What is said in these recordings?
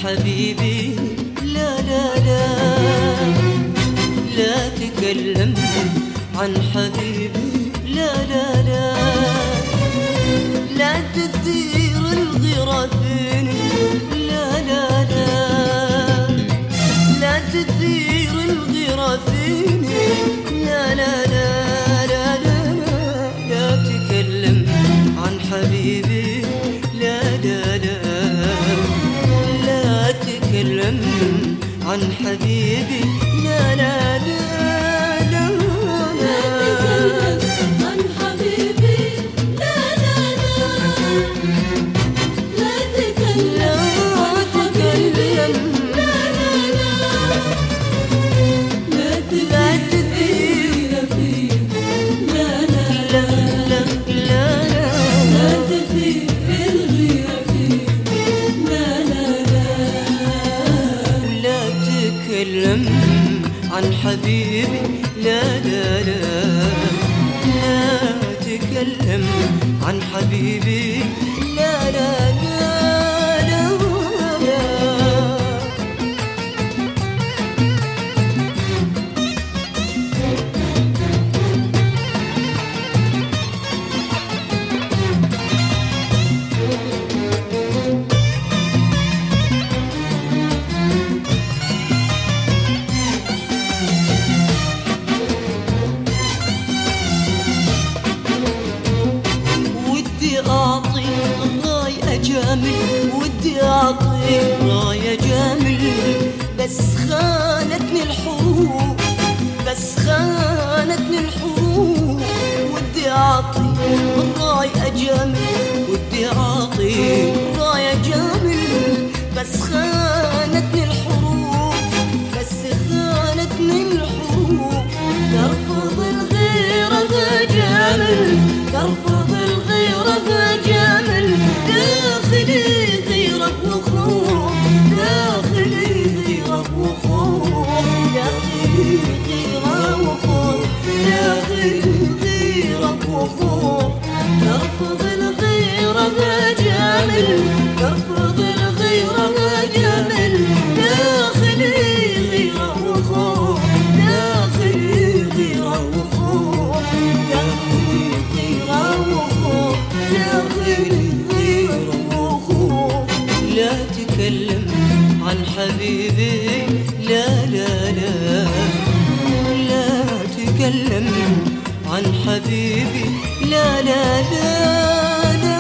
حبيبي لا لا لا لا تكلم عن حبيبي لا لا لا لا تثير الغيرة فيني لا لا لا لا تثير الغيرة فيني لا لا لا لا لا لا تكلم عن حبيبي لا لا لا لا تكلم عن حبيبي لا لا لا عن حبيبي لا لا لا لا تكلم عن حبيبي لا لا لا لا ودي أعطي راية جامل بس خانتني الحروف بس خانتني الحروف ودي أعطي راية جامل ودي أعطي راية جامل بس خانتني الحروف بس خانتني الحروف ترفض الغيرة جامل ترفض الغيرة جامل داخلي غيرك وخوف داخلي غيرك وخوف داخلي غيرك وخوف داخلي غيرك وخوف ترفض الغيرة جامل ترفض الغيرة جامل داخلي غيرك وخوف داخلي غيرك وخوف داخلي غيرك وخوف داخلي لا تكلم عن حبيبي لا لا لا لا تكلم عن حبيبي لا لا لا لا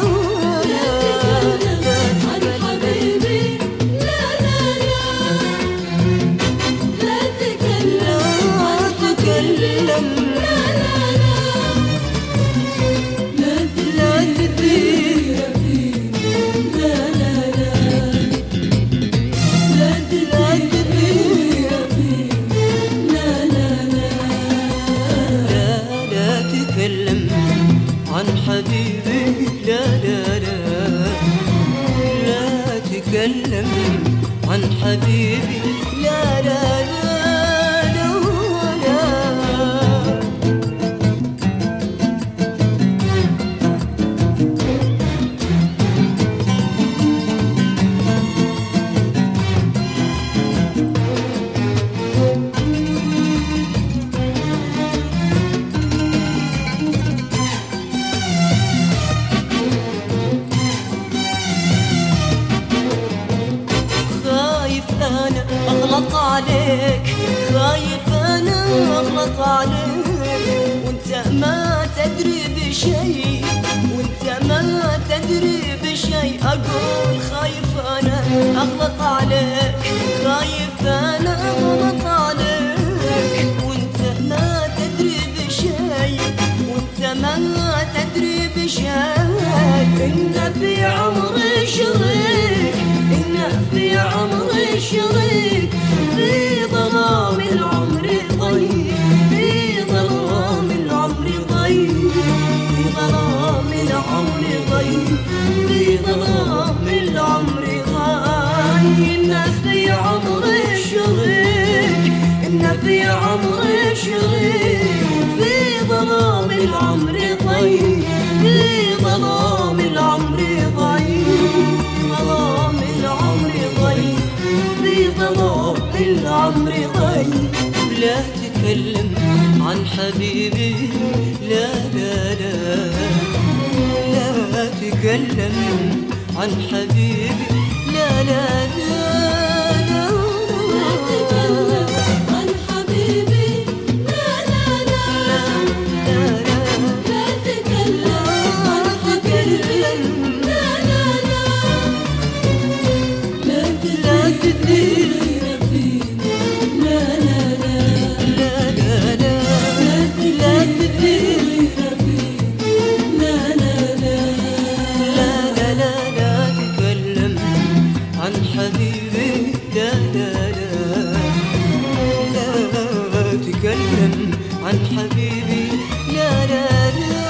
حبيبي لا لا لا لا تكلم عن حبيبي لا لا لا لا عليك خايف أنا أغلط عليك وأنت ما تدري بشيء وأنت ما تدري بشيء أقول خايف أنا أغلط عليك خايف أنا أغلط عليك وأنت ما تدري بشيء وأنت ما تدري بشيء إن في عمري شريك إن في عمري شريك في ظلام العمر ضيق في ظلام العمر ضيق في ظلام العمر ضيق في ظلام العمر ضيق إن في عمري شريك إن في عمري شريك في ظلام العمر ضيق في ظلام العمر ضيق ظلام العمر ضيق حبيبي لا لا لا لا تكلم عن حبيبي لا لا لا لا تكلم عن حبيبي لا لا لا لا تكلم عن حبيبي لا لا لا لا تثير فيني لا لا لا لا لا لا تثير فيني لا لا لا لا تكلم عن حبيبي لا لا لا لا تكلم عن حبيبي لا لا لا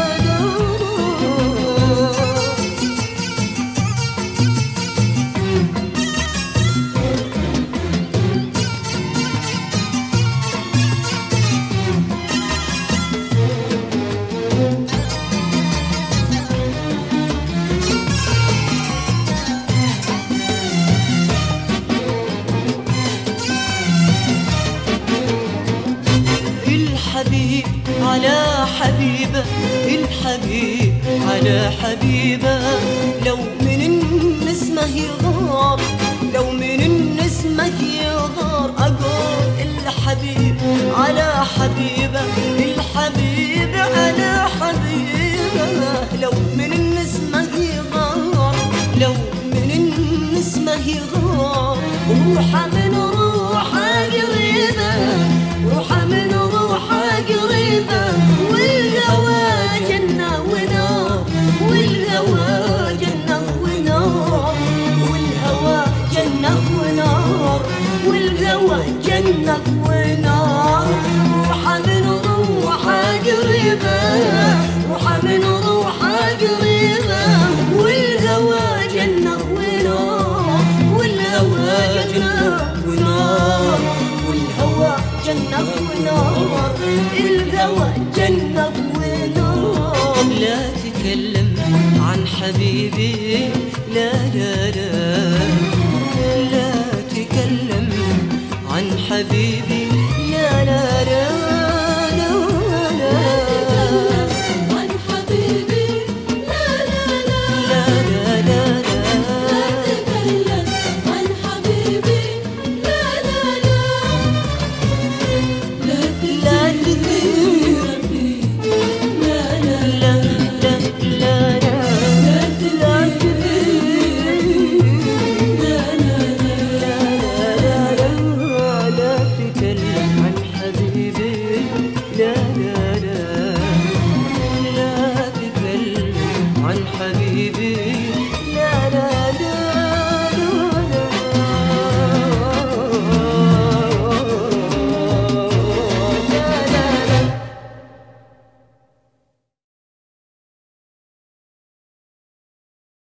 الحبيب على حبيبه الحبيب على حبيبه لو من النسمة يغار لو من النسمة يغار أقول الحبيب على حبيبه الحبيب على حبيبه لو من النسمة يغار لو من النسمة يغار روحه من روحه قريبه روحه من روحه قريبه والهوى جنة ونار والهوى جنة ونار والهوى جنة ونار والهوى جنة ونار روحه من روحه قريبه روحه من روحه قريبه والهوى جنة ونار والهوى جنة ونار والهوى جنة ونار الهوى جنة ونار لا تكلم عن حبيبي لا لا لا لا تكلم عن حبيبي لا لا لا عن حبيبي لا لا لا لا تكلم عن حبيبي لا لا لا تثير فيني لا لا لا عن حبيبي لا لا لا